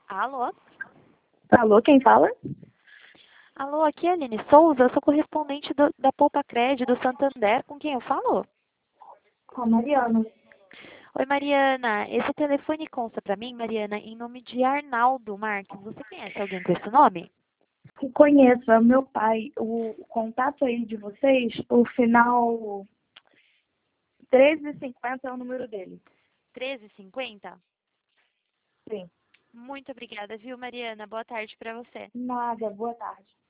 Alô? Alô, quem fala? Alô, aqui é a Aline Souza, eu sou correspondente da Poupa Cred do Santander. Com quem eu falo? Com a Mariana. Oi, Mariana. Esse telefone consta para mim, Mariana, em nome de Arnaldo Marques. Você conhece alguém com esse nome? Conheço, é o meu pai. O contato aí de vocês, o final 1350 é o número dele. 1350? Sim. Muito obrigada, viu, Mariana? Boa tarde para você. Nada, boa tarde.